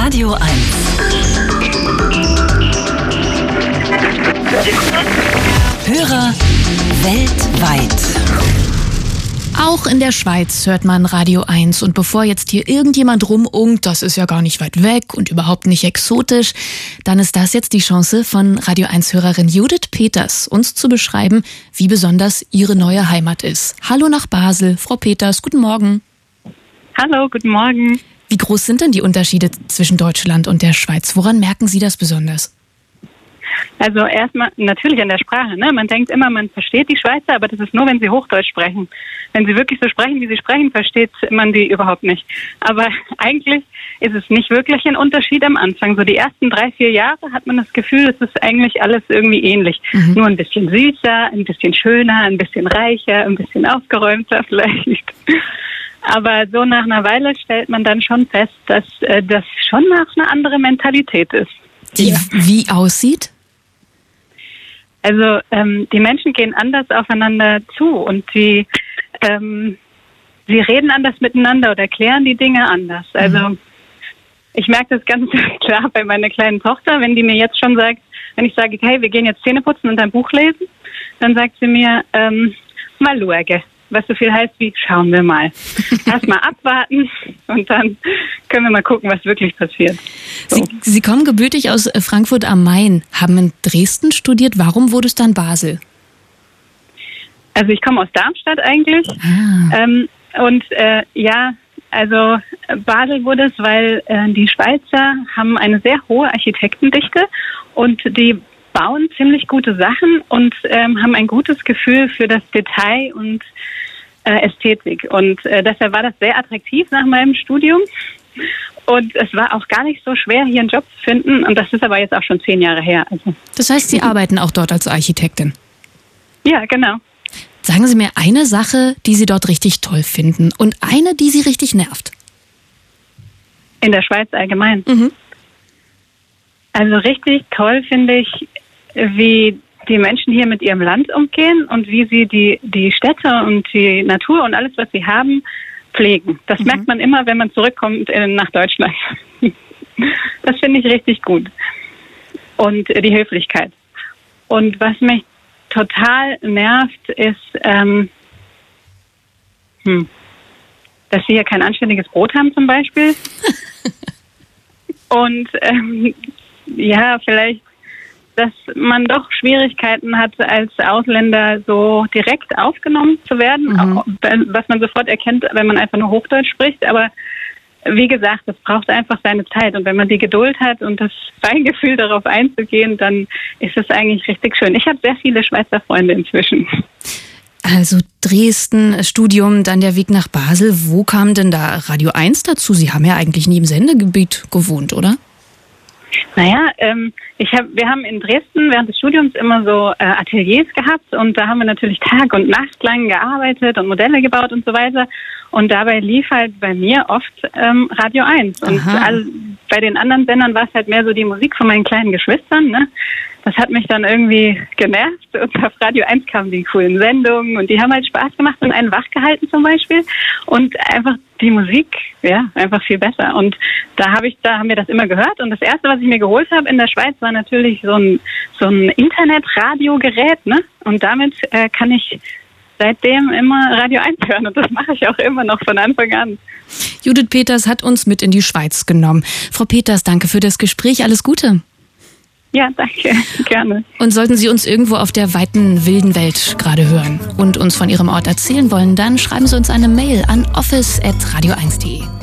Radio 1. Hörer weltweit. Auch in der Schweiz hört man Radio 1. Und bevor jetzt hier irgendjemand rumunkt, das ist ja gar nicht weit weg und überhaupt nicht exotisch, dann ist das jetzt die Chance von Radio 1-Hörerin Judith Peters, uns zu beschreiben, wie besonders ihre neue Heimat ist. Hallo nach Basel. Frau Peters, guten Morgen. Hallo, guten Morgen. Wie groß sind denn die Unterschiede zwischen Deutschland und der Schweiz? Woran merken Sie das besonders? Also erstmal natürlich an der Sprache. Ne? Man denkt immer, man versteht die Schweizer, aber das ist nur, wenn sie Hochdeutsch sprechen. Wenn sie wirklich so sprechen, wie sie sprechen, versteht man die überhaupt nicht. Aber eigentlich ist es nicht wirklich ein Unterschied am Anfang. So die ersten 3-4 Jahre hat man das Gefühl, es ist eigentlich alles irgendwie ähnlich. Nur ein bisschen süßer, ein bisschen schöner, ein bisschen reicher, ein bisschen aufgeräumter vielleicht. Aber so nach einer Weile stellt man dann schon fest, dass das schon nach einer anderen Mentalität ist. Die wie aussieht? Also die Menschen gehen anders aufeinander zu und sie reden anders miteinander oder erklären die Dinge anders. Also ich merke das ganz klar bei meiner kleinen Tochter, wenn die mir jetzt schon sagt, wenn ich sage, hey, wir gehen jetzt Zähne putzen und ein Buch lesen, dann sagt sie mir, mal schauen. Was so viel heißt wie, schauen wir mal. Erst mal abwarten und dann können wir mal gucken, was wirklich passiert. So. Sie kommen gebürtig aus Frankfurt am Main, haben in Dresden studiert. Warum wurde es dann Basel? Also ich komme aus Darmstadt eigentlich. Also Basel wurde es, weil die Schweizer haben eine sehr hohe Architektendichte und die bauen ziemlich gute Sachen und haben ein gutes Gefühl für das Detail und Ästhetik. Und deshalb war das sehr attraktiv nach meinem Studium. Und es war auch gar nicht so schwer, hier einen Job zu finden. Und das ist aber jetzt auch schon 10 Jahre her. Also. Das heißt, Sie arbeiten auch dort als Architektin? Ja, genau. Sagen Sie mir eine Sache, die Sie dort richtig toll finden und eine, die Sie richtig nervt. In der Schweiz allgemein? Also richtig toll finde ich, wie die Menschen hier mit ihrem Land umgehen und wie sie die Städte und die Natur und alles, was sie haben, pflegen. Das merkt man immer, wenn man zurückkommt nach Deutschland. Das finde ich richtig gut. Und die Höflichkeit. Und was mich total nervt, ist, dass sie hier kein anständiges Brot haben zum Beispiel. Und vielleicht, dass man doch Schwierigkeiten hat, als Ausländer so direkt aufgenommen zu werden, auch, was man sofort erkennt, wenn man einfach nur Hochdeutsch spricht. Aber wie gesagt, es braucht einfach seine Zeit. Und wenn man die Geduld hat und das Feingefühl, darauf einzugehen, dann ist es eigentlich richtig schön. Ich habe sehr viele Schweizer Freunde inzwischen. Also Dresden, Studium, dann der Weg nach Basel. Wo kam denn da Radio 1 dazu? Sie haben ja eigentlich nie im Sendegebiet gewohnt, oder? Naja, wir haben in Dresden während des Studiums immer so Ateliers gehabt und da haben wir natürlich Tag und Nacht lang gearbeitet und Modelle gebaut und so weiter. Und dabei lief halt bei mir oft Radio 1. Und bei den anderen Sendern war es halt mehr so die Musik von meinen kleinen Geschwistern, ne? Das hat mich dann irgendwie genervt und auf Radio 1 kamen die coolen Sendungen und die haben halt Spaß gemacht und einen wach gehalten zum Beispiel und einfach die Musik, ja, einfach viel besser. Und da haben wir das immer gehört und das erste, was ich mir geholt habe in der Schweiz, war natürlich so ein Internet-Radiogerät, ne? Und damit kann ich seitdem immer Radio 1 hören und das mache ich auch immer noch von Anfang an. Judith Peters hat uns mit in die Schweiz genommen. Frau Peters, danke für das Gespräch. Alles Gute. Ja, danke. Gerne. Und sollten Sie uns irgendwo auf der weiten, wilden Welt gerade hören und uns von Ihrem Ort erzählen wollen, dann schreiben Sie uns eine Mail an office@radio1.de.